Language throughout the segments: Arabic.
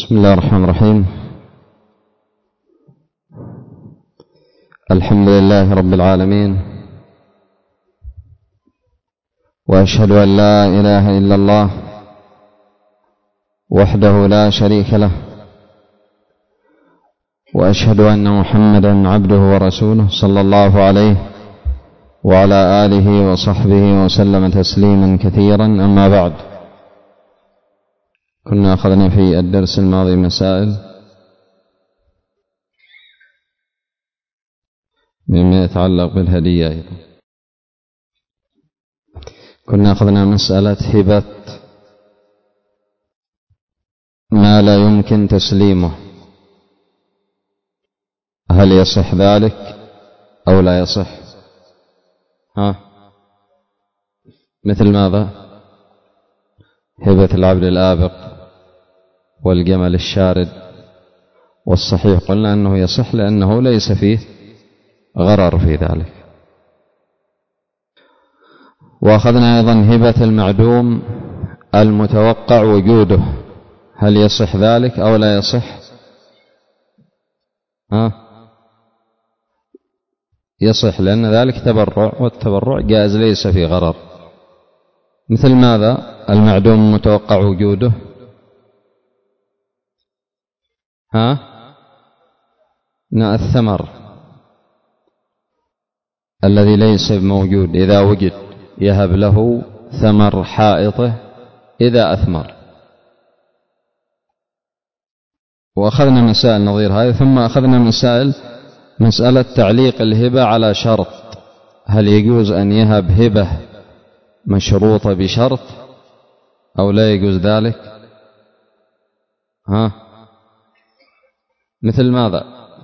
بسم الله الرحمن الرحيم. الحمد لله رب العالمين، وأشهد أن لا إله إلا الله وحده لا شريك له، وأشهد أن محمدا عبده ورسوله صلى الله عليه وعلى آله وصحبه وسلم تسليما كثيرا. أما بعد، كنا أخذنا في الدرس الماضي مسائل مما يتعلق بالهدية أيضا. كنا أخذنا مسألة هبة ما لا يمكن تسليمه، هل يصح ذلك أو لا يصح؟ مثل ماذا؟ هبة العبد الآبق والجمل الشارد، والصحيح قلنا أنه يصح لأنه ليس فيه غرر في ذلك. وأخذنا أيضا هبة المعدوم المتوقع وجوده، هل يصح ذلك أو لا يصح؟ يصح لأن ذلك تبرع، والتبرع جائز ليس فيه غرر. مثل ماذا المعدوم المتوقع وجوده؟ الثمر الذي ليس موجود إذا وجد يهب له ثمر حائطه إذا أثمر. وأخذنا مسائل نظير هذه. ثم أخذنا مسألة تعليق الهبة على شرط، هل يجوز أن يهب هبة مشروطة بشرط أو لا يجوز ذلك؟ مثل ماذا؟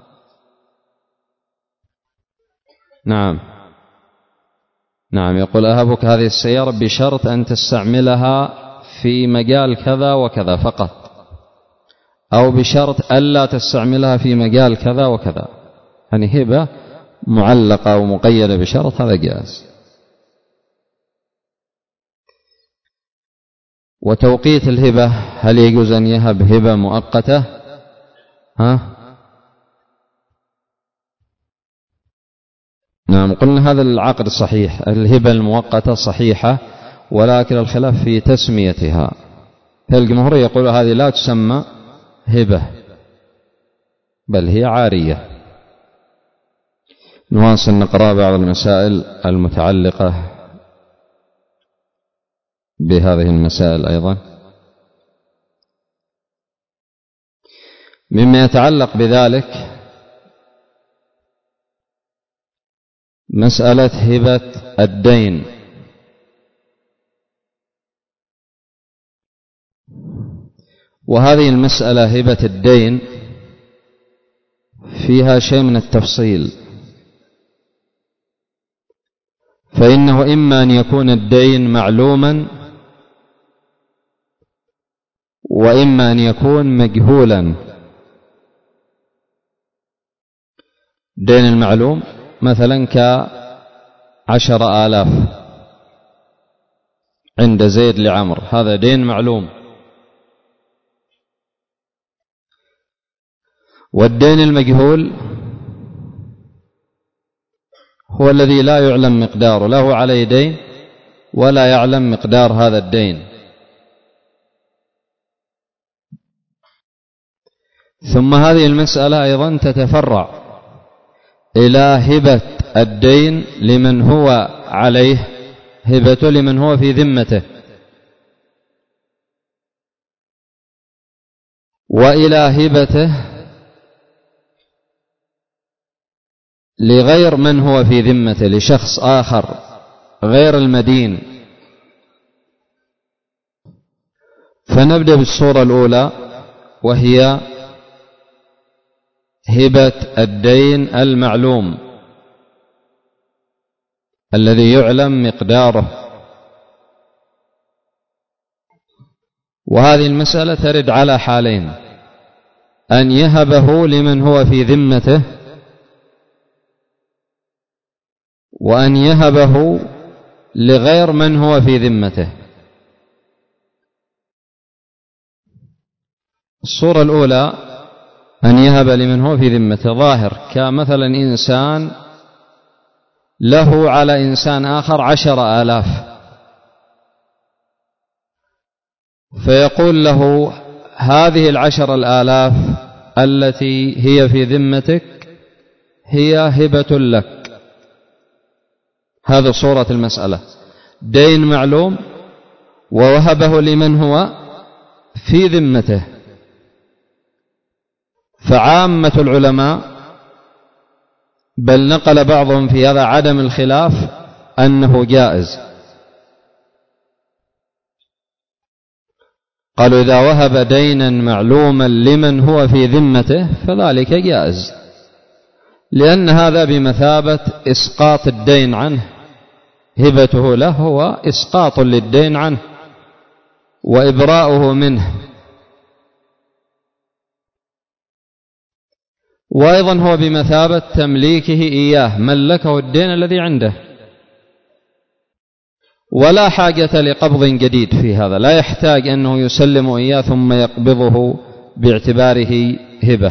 نعم يقول أهبك هذه السيارة بشرط أن تستعملها في مجال كذا وكذا فقط، أو بشرط ألا تستعملها في مجال كذا وكذا، يعني هبة معلقة ومقيدة بشرط، هذا جائز. وتوقيت الهبة، هل يجوز أن يهب هبة مؤقتة؟ نعم قلنا هذا العقد صحيح، الهبة المؤقتة صحيحة، ولكن الخلاف في تسميتها. الجمهور يقول هذه لا تسمى هبة بل هي عارية. نواصل نقرأ بعض المسائل المتعلقة بهذه المسائل أيضا. مما يتعلق بذلك مسألة هبة الدين. وهذه المسألة هبة الدين فيها شيء من التفصيل، فإنه إما أن يكون الدين معلوما، وإما أن يكون مجهولا. دين المعلوم مثلا ك10,000 عند زيد لعمر، هذا دين معلوم. والدين المجهول هو الذي لا يعلم مقداره، له عليه دين ولا يعلم مقدار هذا الدين. ثم هذه المسألة أيضا تتفرع إلى هبة الدين لمن هو عليه هبته، لمن هو في ذمته، وإلى هبته لغير من هو في ذمته، لشخص آخر غير المدين. فنبدأ بالصورة الأولى، وهي هبة الدين المعلوم الذي يعلم مقداره. وهذه المسألة ترد على حالين: أن يهبه لمن هو في ذمته، وأن يهبه لغير من هو في ذمته. الصورة الأولى أن يهب لمن هو في ذمته ظاهر، كمثلا إنسان له على إنسان آخر 10,000، فيقول له هذه 10,000 التي هي في ذمتك هي هبة لك. هذا صورة المسألة، دين معلوم ووهبه لمن هو في ذمته. فعامة العلماء بل نقل بعضهم في هذا عدم الخلاف أنه جائز، قالوا إذا وهب دينا معلوما لمن هو في ذمته فذلك جائز، لأن هذا بمثابة إسقاط الدين عنه، هبته له هو إسقاط للدين عنه وإبراؤه منه، وأيضا هو بمثابة تمليكه إياه، ملكه الدين الذي عنده، ولا حاجة لقبض جديد في هذا، لا يحتاج أنه يسلم إياه ثم يقبضه باعتباره هبة.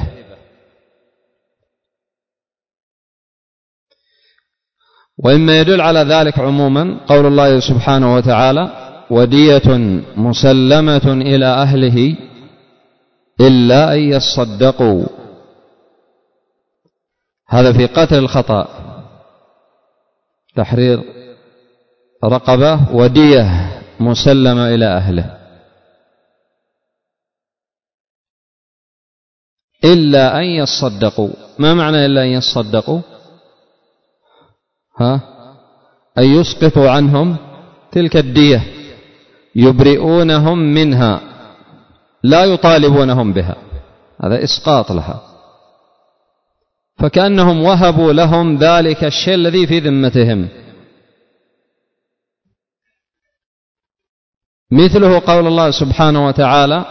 وإما يدل على ذلك عموما قول الله سبحانه وتعالى: ودية مسلمة إلى أهله إلا أن يصدقوا. هذا في قتل الخطأ، تحرير رقبة ودية مسلمة إلى أهله، إلا أن يصدقوا. ما معنى إلا أن يصدقوا؟ أن يسقطوا عنهم تلك الدية، يبرئونهم منها، لا يطالبونهم بها، هذا إسقاط لها، فكأنهم وهبوا لهم ذلك الشيء الذي في ذمتهم. مثله قول الله سبحانه وتعالى: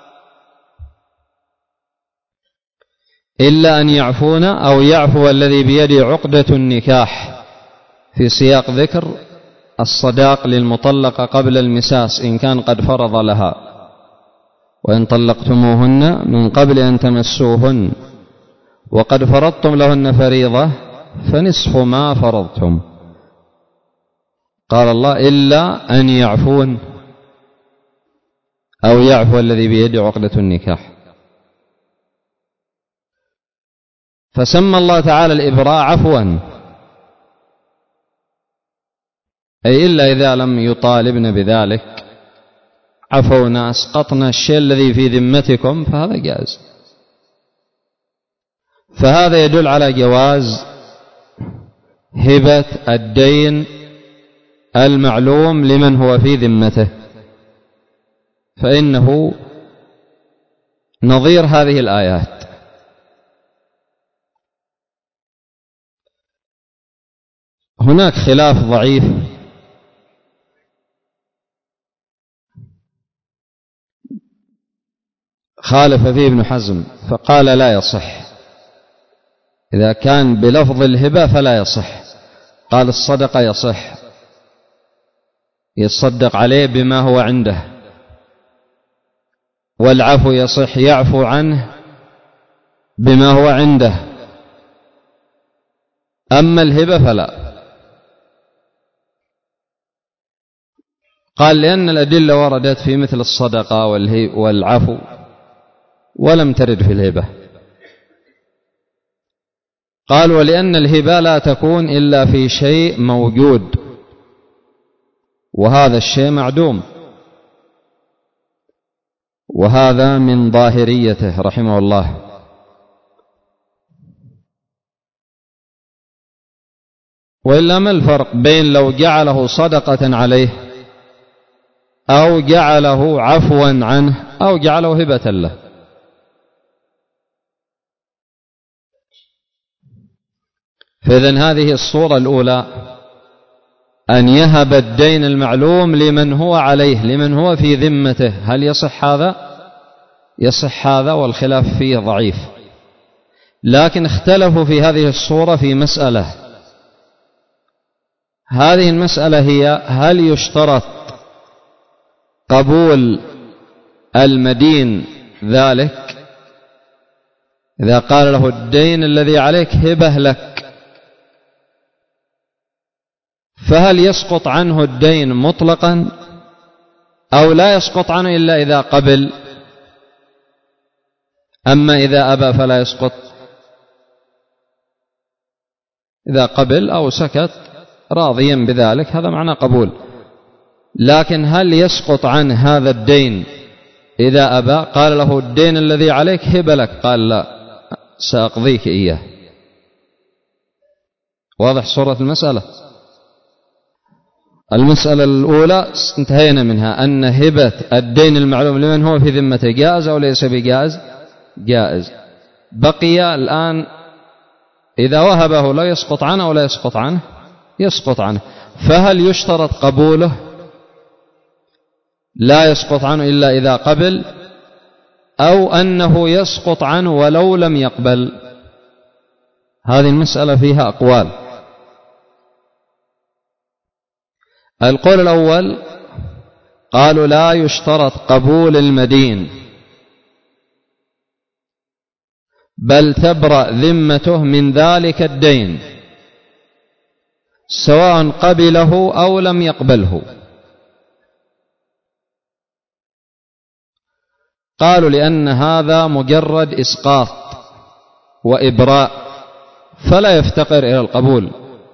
إلا أن يعفون أو يعفو الذي بيده عقدة النكاح، في سياق ذكر الصداق للمطلقة قبل المساس إن كان قد فرض لها، وإن طلقتموهن من قبل أن تمسوهن وقد فرضتم لهن فريضة فنصف ما فرضتم. قال الله: إلا أن يعفون أو يعفو الذي بيده عقدة النكاح. فسمى الله تعالى الإبراء عفوا، أي إلا إذا لم يطالبن بذلك، عفونا أسقطنا الشيء الذي في ذمتكم، فهذا جائز. فهذا يدل على جواز هبة الدين المعلوم لمن هو في ذمته، فإنه نظير هذه الآيات. هناك خلاف ضعيف خالف فيه ابن حزم فقال لا يصح، إذا كان بلفظ الهبة فلا يصح. قال الصدقة يصح، يتصدق عليه بما هو عنده، والعفو يصح، يعفو عنه بما هو عنده، أما الهبة فلا. قال لأن الأدلة وردت في مثل الصدقة والعفو ولم ترد في الهبة. قال ولأن الهبة لا تكون إلا في شيء موجود، وهذا الشيء معدوم، وهذا من ظاهريته رحمه الله. وإلا ما الفرق بين لو جعله صدقة عليه أو جعله عفوا عنه أو جعله هبة له؟ فإذن هذه الصورة الأولى أن يهب الدين المعلوم لمن هو عليه، لمن هو في ذمته. هل يصح هذا؟ يصح هذا، والخلاف فيه ضعيف. لكن اختلفوا في هذه الصورة في مسألة، هذه المسألة هي: هل يشترط قبول المدين ذلك إذا قال له الدين الذي عليك هبة لك، فهل يسقط عنه الدين مطلقا أو لا يسقط عنه إلا إذا قبل؟ أما إذا أبى فلا يسقط، إذا قبل أو سكت راضيا بذلك هذا معنى قبول. لكن هل يسقط عنه هذا الدين إذا أبى؟ قال له الدين الذي عليك هبة لك، قال لا سأقضيك إياه. واضح صورة المسألة؟ المسألة الأولى انتهينا منها أن هبة الدين المعلوم لمن هو في ذمته جائز أو ليس بجائز؟ جائز. بقي الآن إذا وهبه لا يسقط عنه أو لا يسقط عنه؟ يسقط عنه. فهل يشترط قبوله؟ لا يسقط عنه إلا إذا قبل، أو أنه يسقط عنه ولو لم يقبل؟ هذه المسألة فيها أقوال. القول الأول قالوا لا يشترط قبول المدين، بل تبرأ ذمته من ذلك الدين سواء قبله أو لم يقبله. قالوا لأن هذا مجرد إسقاط وإبراء فلا يفتقر إلى القبول.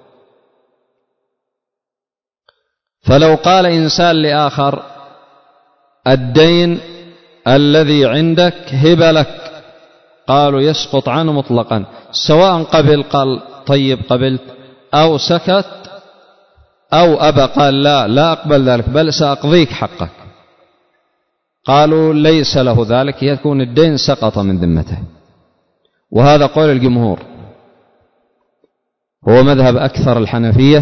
فلو قال إنسان لآخر الدين الذي عندك هبة لك، قالوا يسقط عنه مطلقا سواء قبل قال طيب قبلت، أو سكت، أو أبى قال لا أقبل ذلك بل سأقضيك حقك. قالوا ليس له ذلك، يكون الدين سقط من ذمته. وهذا قول الجمهور، هو مذهب أكثر الحنفية،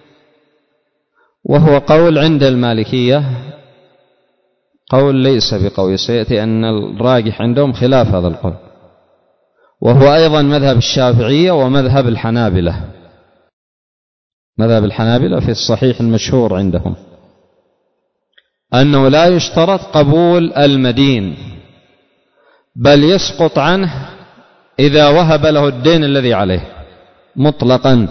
وهو قول عند المالكية قول ليس بقوي، سيأتي أن الراجح عندهم خلاف هذا القول. وهو أيضا مذهب الشافعية ومذهب الحنابلة. مذهب الحنابلة في الصحيح المشهور عندهم أنه لا يشترط قبول المدين، بل يسقط عنه إذا وهب له الدين الذي عليه مطلقا.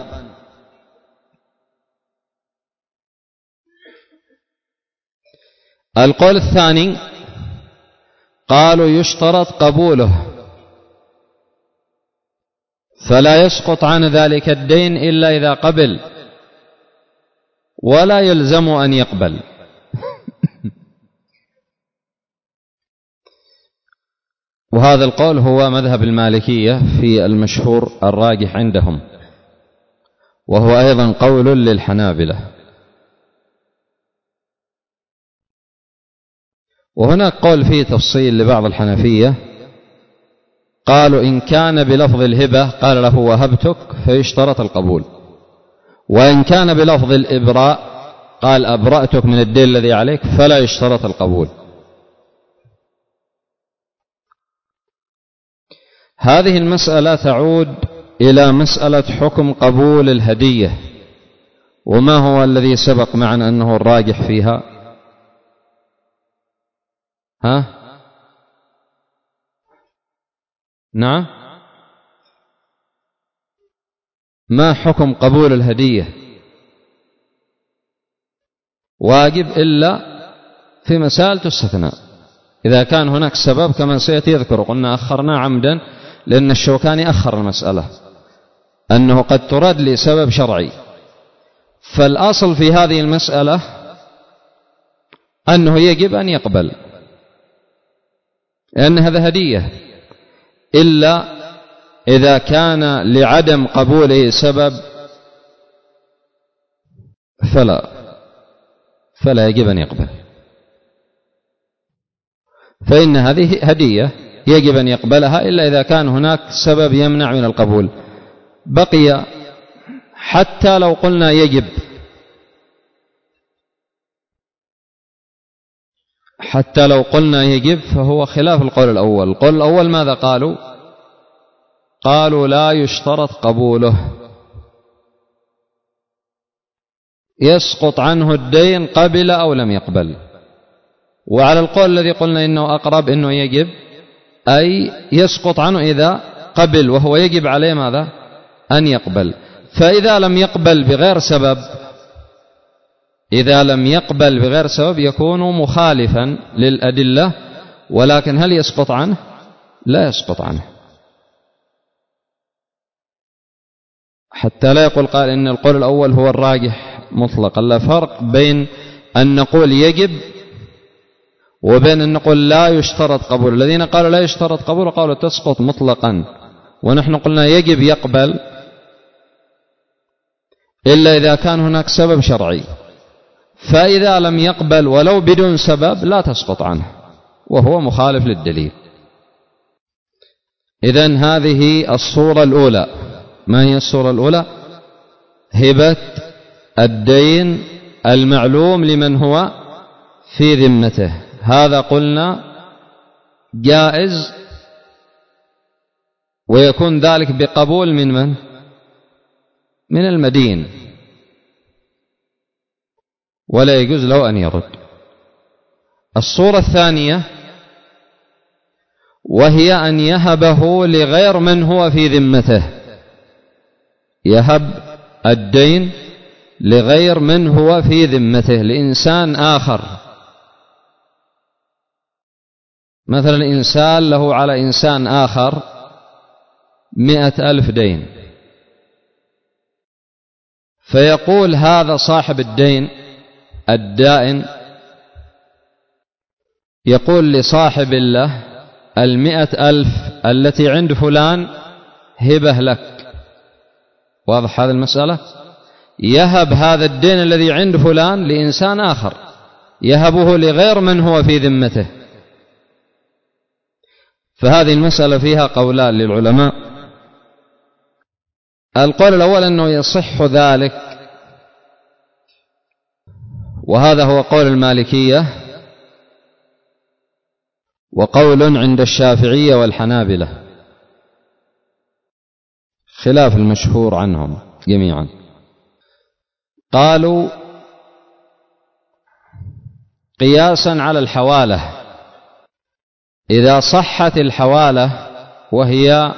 القول الثاني قالوا يشترط قبوله، فلا يسقط عن ذلك الدين إلا إذا قبل، ولا يلزم أن يقبل. وهذا القول هو مذهب المالكية في المشهور الراجح عندهم، وهو أيضا قول للحنابلة. وهناك قول فيه تفصيل لبعض الحنفية، قالوا إن كان بلفظ الهبة قال له وهبتك فيشترط القبول، وإن كان بلفظ الإبراء قال أبرأتك من الدين الذي عليك فلا يشترط القبول. هذه المسألة تعود إلى مسألة حكم قبول الهدية، وما هو الذي سبق معنا أنه الراجح فيها؟ نعم، ما حكم قبول الهدية؟ واجب إلا في مسائل تستثنى إذا كان هناك سبب كما سيأتي يذكر. قلنا أخرنا عمدا لأن الشوكاني أخر المسألة، أنه قد ترد لسبب شرعي. فالأصل في هذه المسألة أنه يجب أن يقبل، لأن هذا هدية، إلا إذا كان لعدم قبوله سبب فلا يجب أن يقبل. فإن هذه هدية يجب أن يقبلها إلا إذا كان هناك سبب يمنع من القبول. بقي حتى لو قلنا يجب، حتى لو قلنا يجب فهو خلاف القول الأول. القول الأول ماذا قالوا؟ قالوا لا يشترط قبوله، يسقط عنه الدين قبل أو لم يقبل. وعلى القول الذي قلنا إنه أقرب إنه يجب، أي يسقط عنه إذا قبل، وهو يجب عليه ماذا؟ أن يقبل. فإذا لم يقبل بغير سبب، إذا لم يقبل بغير سبب يكون مخالفا للأدلة، ولكن هل يسقط عنه؟ لا يسقط عنه، حتى لا يقول قال إن القول الأول هو الراجح مطلقا. لا فرق بين أن نقول يجب وبين أن نقول لا يشترط قبول. الذين قالوا لا يشترط قبول قالوا تسقط مطلقا، ونحن قلنا يجب يقبل إلا إذا كان هناك سبب شرعي، فإذا لم يقبل ولو بدون سبب لا تسقط عنه وهو مخالف للدليل. إذن هذه الصورة الأولى. ما هي الصورة الأولى؟ هبة الدين المعلوم لمن هو في ذمته، هذا قلنا جائز، ويكون ذلك بقبول من من؟ من المدين، ولا يجوز له أن يرد. الصورة الثانية وهي أن يهبه لغير من هو في ذمته، يهب الدين لغير من هو في ذمته، لإنسان آخر. مثلا إنسان له على إنسان آخر 100,000 دين، فيقول هذا صاحب الدين الدائن يقول لصاحب له 100,000 التي عند فلان هبة لك. واضح هذه المسألة؟ يهب هذا الدين الذي عند فلان لإنسان آخر، يهبه لغير من هو في ذمته. فهذه المسألة فيها قولان للعلماء. القول الأول أنه يصح ذلك، وهذا هو قول المالكية وقول عند الشافعية والحنابلة، خلاف المشهور عنهم جميعا. قالوا قياسا على الحوالة، إذا صحت الحوالة وهي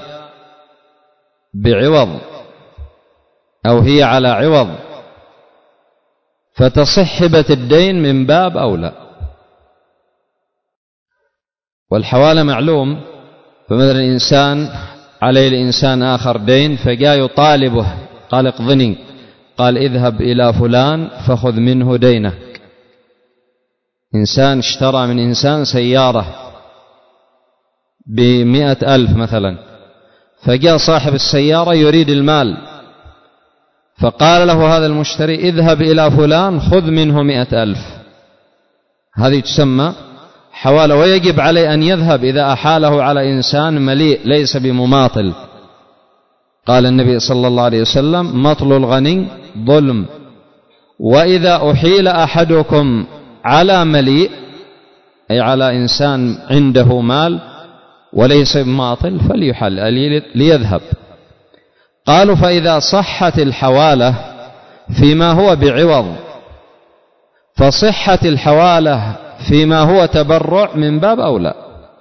بعوض أو هي على عوض فتصح هبة الدين من باب أولى. والحوالة معلوم، فمثلا إنسان عليه لإنسان آخر دين فجاء يطالبه قال اقضني، قال اذهب إلى فلان فخذ منه دينك. إنسان اشترى من إنسان سيارة 100,000 مثلا، فجاء صاحب السيارة يريد المال، فقال له هذا المشتري اذهب إلى فلان خذ منه 100,000. هذه تسمى حوالة، ويجب عليه أن يذهب إذا أحاله على إنسان مليء ليس بمماطل. قال النبي صلى الله عليه وسلم مطل الغني ظلم، وإذا أحيل أحدكم على مليء أي على إنسان عنده مال وليس بماطل فليحل ليذهب. قالوا فإذا صحت الحوالة فيما هو بعوض فصحت الحوالة فيما هو تبرع من باب أولى،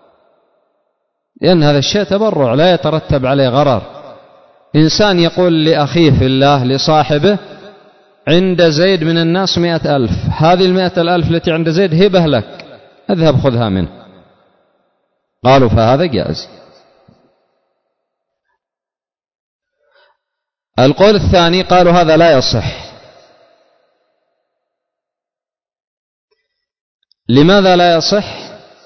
لأن هذا الشيء تبرع لا يترتب عليه غرر. إنسان يقول لأخيه في الله لصاحبه عند زيد من الناس 100,000، هذه 100,000 التي عند زيد هبة لك، اذهب خذها منه. قالوا فهذا جائز. القول الثاني قالوا هذا لا يصح. لماذا لا يصح؟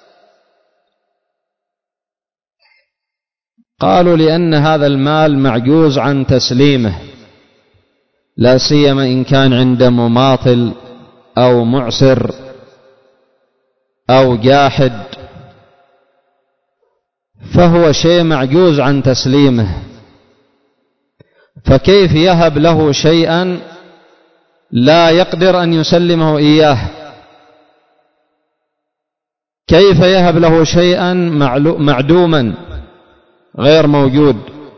قالوا لأن هذا المال معجوز عن تسليمه، لا سيما إن كان عند مماطل أو معسر أو جاحد، فهو شيء معجوز عن تسليمه، فكيف يهب له شيئا لا يقدر أن يسلمه إياه؟ كيف يهب له شيئا معدوما غير موجود؟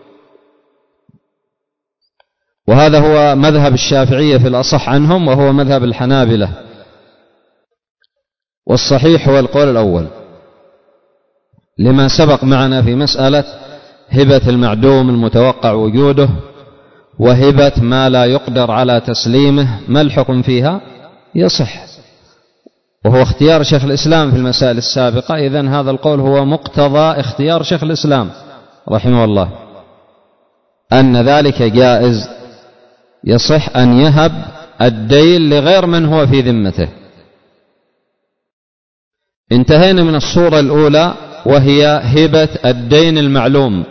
وهذا هو مذهب الشافعية في الأصح عنهم، وهو مذهب الحنابلة، والصحيح هو القول الأول. لما سبق معنا في مسألة هبة المعدوم المتوقع وجوده وهبة ما لا يقدر على تسليمه، ما الحكم فيها؟ يصح، وهو اختيار شيخ الإسلام في المسائل السابقة. إذن هذا القول هو مقتضى اختيار شيخ الإسلام رحمه الله، أن ذلك جائز، يصح أن يهب الدين لغير من هو في ذمته. انتهينا من الصورة الأولى وهي هبة الدين المعلوم.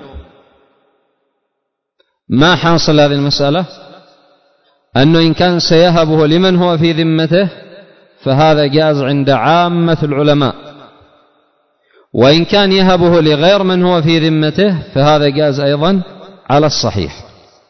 ما حاصل هذه المسألة؟ أنه إن كان سيهبه لمن هو في ذمته فهذا جاز عند عامة العلماء، وإن كان يهبه لغير من هو في ذمته فهذا جاز أيضا على الصحيح.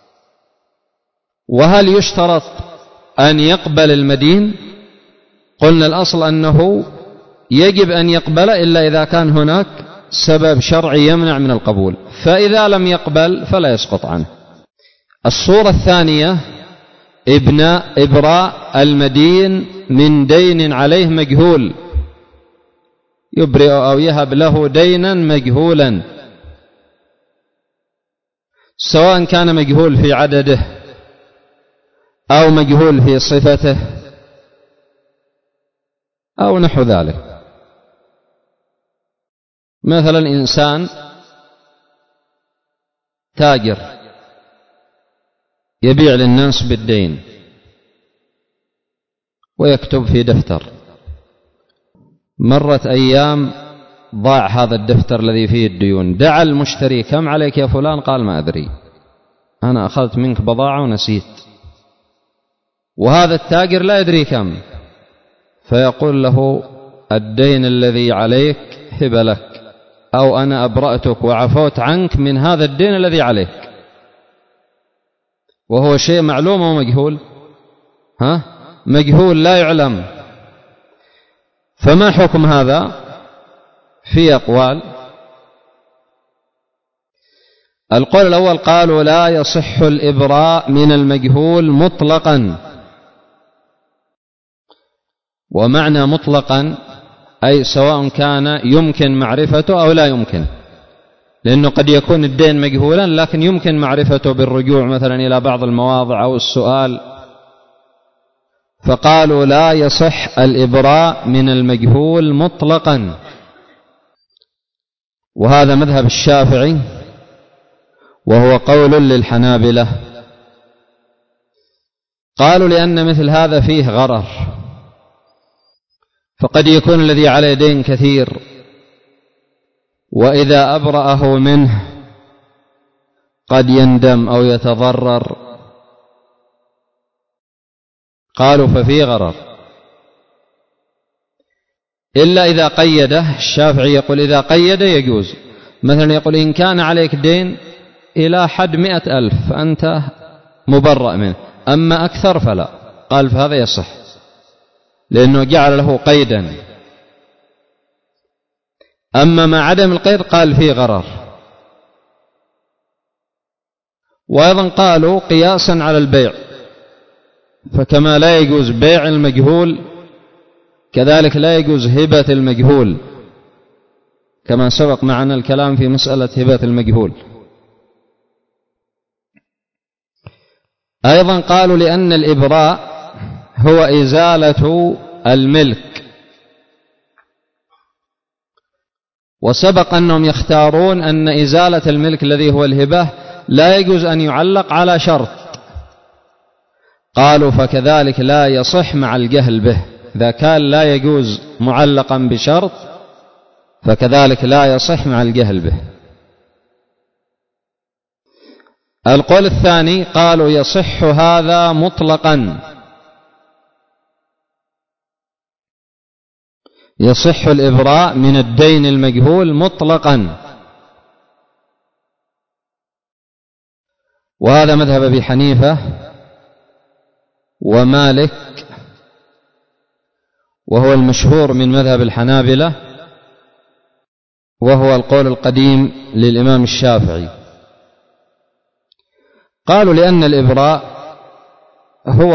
وهل يشترط أن يقبل المدين؟ قلنا الأصل أنه يجب أن يقبل إلا إذا كان هناك سبب شرعي يمنع من القبول، فإذا لم يقبل فلا يسقط عنه. الصورة الثانية إبراء المدين من دين عليه مجهول، يبرئ أو يهب له دينا مجهولا، سواء كان مجهول في عدده أو مجهول في صفته أو نحو ذلك. مثلا إنسان تاجر يبيع للناس بالدين ويكتب في دفتر، مرت أيام ضاع هذا الدفتر الذي فيه الديون، دعا المشتري: كم عليك يا فلان؟ قال: ما أدري، أنا أخذت منك بضاعة ونسيت. وهذا التاجر لا يدري كم، فيقول له: الدين الذي عليك هبة لك، أو أنا أبرأتك وعفوت عنك من هذا الدين الذي عليك، وهو شيء معلوم أو مجهول؟ مجهول لا يعلم. فما حكم هذا؟ في أقوال. القول الأول قالوا: لا يصح الإبراء من المجهول مطلقا. ومعنى مطلقا أي سواء كان يمكن معرفته أو لا يمكن، لأنه قد يكون الدين مجهولا لكن يمكن معرفته بالرجوع مثلا إلى بعض المواضع أو السؤال. فقالوا: لا يصح الإبراء من المجهول مطلقا. وهذا مذهب الشافعي، وهو قول للحنابلة. قالوا: لأن مثل هذا فيه غرر، فقد يكون الذي عليه دين كثير، وإذا أبرأه منه قد يندم أو يتضرر. قالوا: ففي غرر، إلا إذا قيده. الشافعي يقول إذا قيد يجوز، مثلا يقول: إن كان عليك دين إلى حد 100,000 فأنت مبرأ منه، أما أكثر فلا. قال: فهذا يصح، لأنه جعل له قيدا. أما مع عدم القيد قال فيه غرر. وأيضا قالوا قياسا على البيع، فكما لا يجوز بيع المجهول كذلك لا يجوز هبة المجهول، كما سبق معنا الكلام في مسألة هبة المجهول. أيضا قالوا لأن الإبراء هو إزالة الملك، وسبق أنهم يختارون أن إزالة الملك الذي هو الهبة لا يجوز أن يعلق على شرط. قالوا: فكذلك لا يصح مع الجهل به، إذا كان لا يجوز معلقا بشرط فكذلك لا يصح مع الجهل به. القول الثاني قالوا: يصح هذا مطلقا، يصح الإبراء من الدين المجهول مطلقا. وهذا مذهب أبي حنيفة ومالك، وهو المشهور من مذهب الحنابلة، وهو القول القديم للإمام الشافعي. قالوا لأن الإبراء هو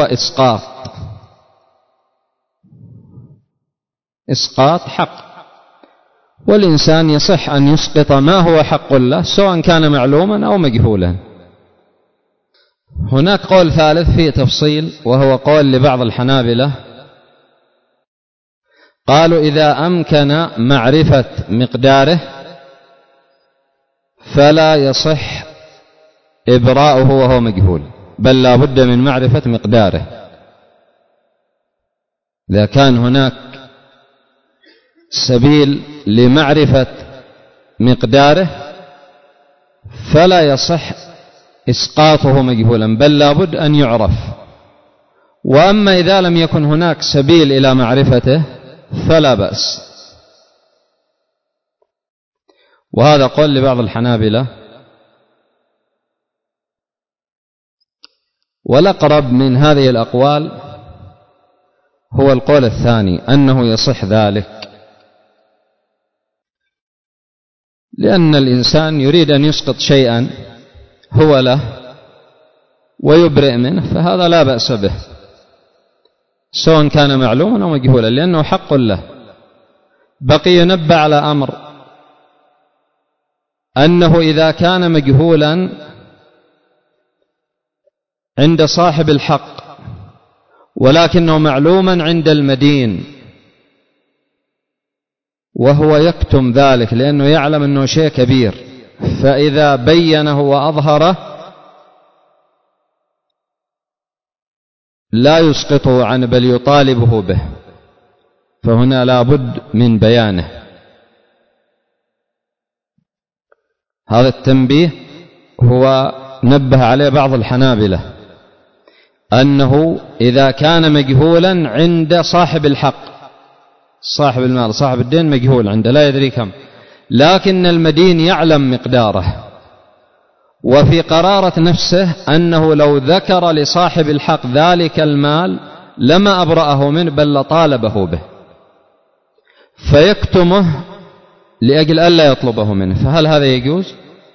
إسقاط حق، والإنسان يصح أن يسقط ما هو حق له سواء كان معلوما أو مجهولا. هناك قول ثالث فيه تفصيل، وهو قول لبعض الحنابلة، قالوا إذا أمكن معرفة مقداره فلا يصح إبراؤه وهو مجهول، بل لا بد من معرفة مقداره. إذا كان هناك سبيل لمعرفة مقداره فلا يصح إسقاطه مجهولا، بل لا بد أن يعرف. وأما إذا لم يكن هناك سبيل إلى معرفته فلا بأس. وهذا قول لبعض الحنابلة. والأقرب من هذه الأقوال هو القول الثاني، أنه يصح ذلك، لأن الإنسان يريد أن يسقط شيئا هو له ويبرئ منه، فهذا لا بأس به سواء كان معلوما أو مجهولا، لأنه حق له. بقي ينبه على أمر، أنه إذا كان مجهولا عند صاحب الحق ولكنه معلوما عند المدين وهو يكتم ذلك لأنه يعلم أنه شيء كبير، فإذا بينه وأظهره لا يسقطه عنه بل يطالبه به، فهنا لا بد من بيانه. هذا التنبيه هو نبه عليه بعض الحنابلة، أنه إذا كان مجهولا عند صاحب الحق، صاحب المال صاحب الدين مجهول عنده لا يدري كم، لكن المدين يعلم مقداره، وفي قرارة نفسه أنه لو ذكر لصاحب الحق ذلك المال لما أبرأه منه بل لطالبه به، فيكتمه لأجل ألا يطلبه منه، فهل هذا يجوز؟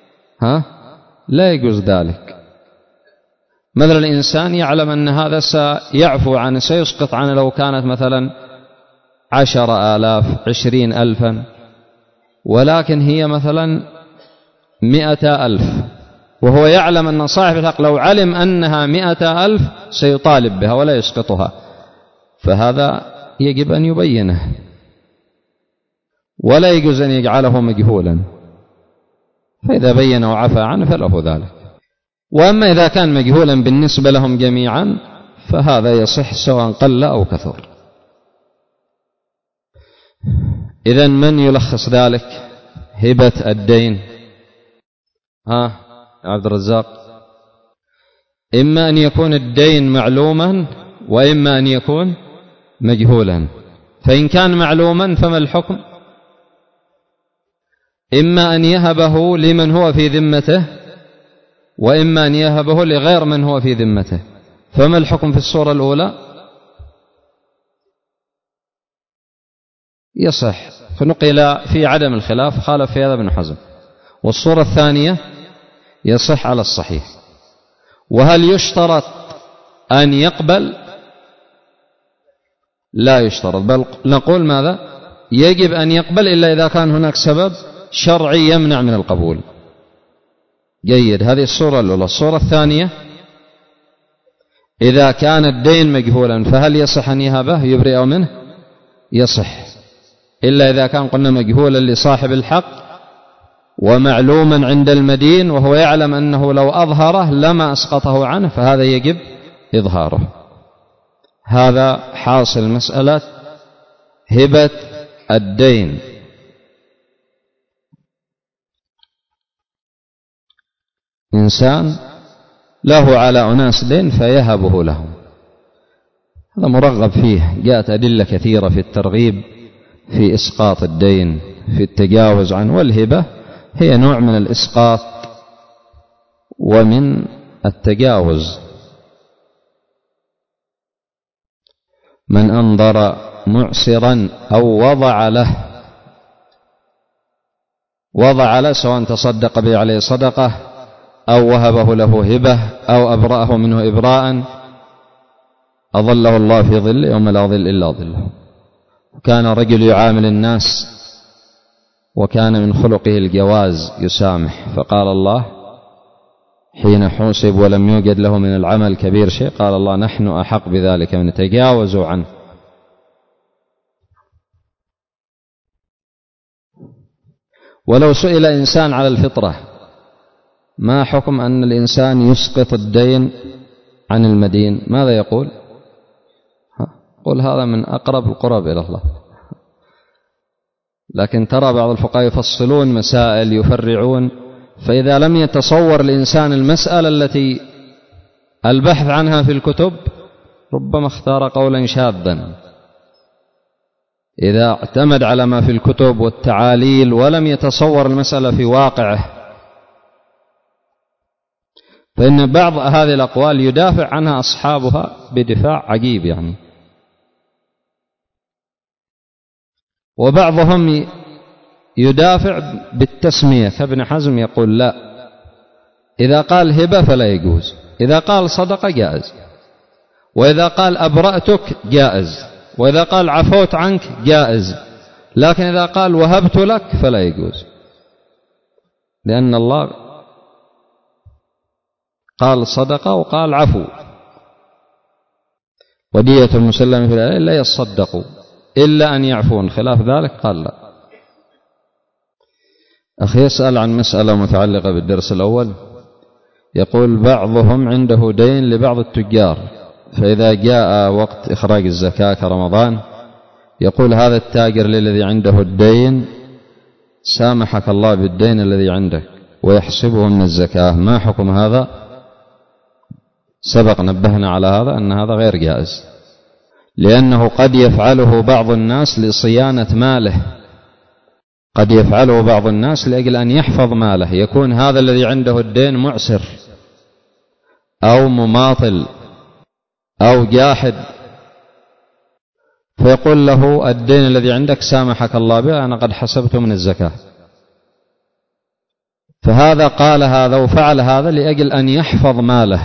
لا يجوز ذلك. مثلا الإنسان يعلم أن هذا سيعفو عنه، سيسقط عنه لو كانت مثلا 10,000 20,000، ولكن هي مثلا 100,000، وهو يعلم أن صاحب الحق لو علم أنها 100,000 سيطالب بها ولا يسقطها، فهذا يجب أن يبينه، ولا يجوز أن يجعله مجهولا، فإذا بين وعفى عنه فله ذلك. وأما إذا كان مجهولا بالنسبة لهم جميعا فهذا يصح سواء قل أو كثر. إذن من يلخص ذلك؟ هبة الدين. عبد الرزاق، إما أن يكون الدين معلوما وإما أن يكون مجهولا، فإن كان معلوما فما الحكم؟ إما أن يهبه لمن هو في ذمته وإما أن يهبه لغير من هو في ذمته، فما الحكم في الصورة الأولى؟ يصح، فنقل في عدم الخلاف، خالف في هذا ابن حزم. والصورة الثانية يصح على الصحيح. وهل يشترط أن يقبل؟ لا يشترط، بل نقول ماذا؟ يجب أن يقبل إلا إذا كان هناك سبب شرعي يمنع من القبول. جيد، هذه الصورة الأولى. الصورة الثانية، إذا كان الدين مجهولا فهل يصح أن يهبه يبرئ منه؟ يصح، إلا إذا كان قلنا مجهولا لصاحب الحق ومعلوما عند المدين وهو يعلم أنه لو أظهره لما أسقطه عنه، فهذا يجب إظهاره. هذا حاصل مسألة هبة الدين. إنسان له على أناس دين فيهبه لهم، هذا مرغب فيه، جاءت أدلة كثيرة في الترغيب في إسقاط الدين، في التجاوز عنه، والهبة هي نوع من الإسقاط ومن التجاوز. من أنظر معسرا أو وضع له سواء تصدق به عليه صدقة أو وهبه له هبة أو أبرأه منه إبراء أظله الله في ظله يوم لا ظل إلا ظله. كان رجل يعامل الناس وكان من خلقه الجواز يسامح، فقال الله حين حوسب ولم يوجد له من العمل كبير شيء، قال الله نحن أحق بذلك من تجاوزوا عنه. ولو سئل إنسان على الفطرة ما حكم أن الإنسان يسقط الدين عن المدين، ماذا يقول؟ قل هذا من أقرب القرب إلى الله. لكن ترى بعض الفقهاء يفصلون مسائل يفرعون، فإذا لم يتصور الإنسان المسألة التي البحث عنها في الكتب ربما اختار قولا شاذا. إذا اعتمد على ما في الكتب والتعاليل ولم يتصور المسألة في واقعه، فإن بعض هذه الأقوال يدافع عنها أصحابها بدفاع عجيب يعني. وبعضهم يدافع بالتسمية، كابن حزم يقول لا، إذا قال هبة فلا يجوز، إذا قال صدقة جائز، وإذا قال أبرأتك جائز، وإذا قال عفوت عنك جائز، لكن إذا قال وهبت لك فلا يجوز، لأن الله قال صدقة وقال عفو، ودية المسلم في الآية لا يصدقوا إلا أن يعفون، خلاف ذلك قال لا. أخي يسأل عن مسألة متعلقة بالدرس الأول، يقول بعضهم عنده دين لبعض التجار، فإذا جاء وقت إخراج الزكاة كرمضان يقول هذا التاجر الذي عنده الدين سامحك الله بالدين الذي عندك ويحسبه من الزكاة، ما حكم هذا؟ سبق نبهنا على هذا أن هذا غير جائز، لأنه قد يفعله بعض الناس لصيانة ماله، قد يفعله بعض الناس لأجل أن يحفظ ماله، يكون هذا الذي عنده الدين معسر أو مماطل أو جاحد، فيقول له الدين الذي عندك سامحك الله به أنا قد حسبته من الزكاة، فهذا قال هذا وفعل هذا لأجل أن يحفظ ماله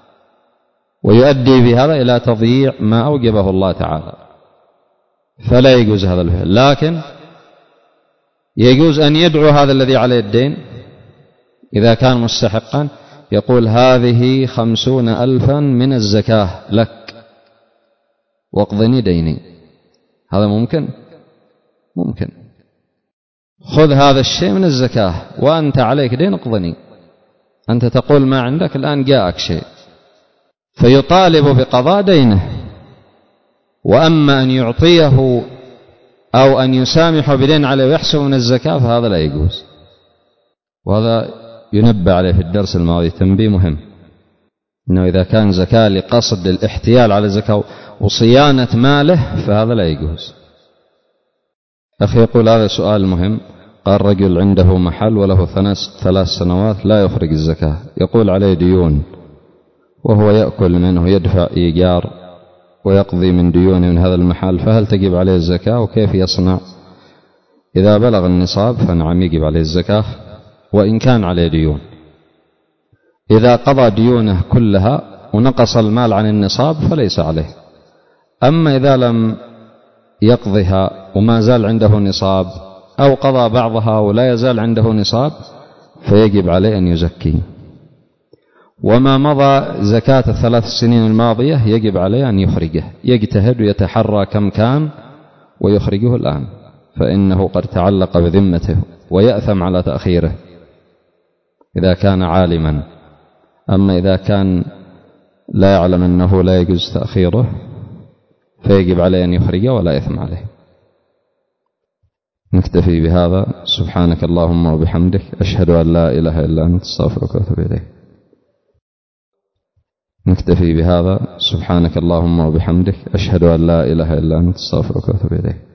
ويؤدي بهذا إلى تضييع ما أوجبه الله تعالى، فلا يجوز هذا الفعل. لكن يجوز أن يدعو هذا الذي عليه الدين إذا كان مستحقا، يقول هذه 50,000 من الزكاة لك واقضني ديني، هذا ممكن؟ ممكن. خذ هذا الشيء من الزكاة وأنت عليك دين اقضني، أنت تقول ما عندك الآن جاءك شيء، فيطالب بقضاء دينه. وأما أن يعطيه أو أن يسامح بدين عليه ويحسب من الزكاة فهذا لا يجوز، وهذا ينبه عليه في الدرس الماضي تنبيه مهم، أنه إذا كان زكاة لقصد الاحتيال على الزكاة وصيانة ماله فهذا لا يجوز. أخي يقول هذا سؤال مهم، قال رجل عنده محل وله 3 سنوات لا يخرج الزكاة، يقول عليه ديون وهو يأكل منه يدفع إيجار ويقضي من ديونه من هذا المحل، فهل تجب عليه الزكاة وكيف يصنع؟ إذا بلغ النصاب فنعم يجب عليه الزكاة وإن كان عليه ديون. إذا قضى ديونه كلها ونقص المال عن النصاب فليس عليه. أما إذا لم يقضها وما زال عنده نصاب أو قضى بعضها ولا يزال عنده نصاب فيجب عليه أن يزكي. وما مضى زكاة 3 سنين الماضية يجب عليه أن يخرجه، يجتهد ويتحرى كم كان ويخرجه الآن، فإنه قد تعلق بذمته ويأثم على تأخيره إذا كان عالما. أما إذا كان لا يعلم أنه لا يجوز تأخيره فيجب عليه أن يخرجه ولا إثم عليه. نكتفي بهذا. سبحانك اللهم وبحمدك أشهد أن لا إله إلا أنت أستغفرك وأتوب إليك. نكتفي بهذا. سبحانك اللهم وبحمدك أشهد أن لا إله إلا أنت أستغفرك وأتوب إليك.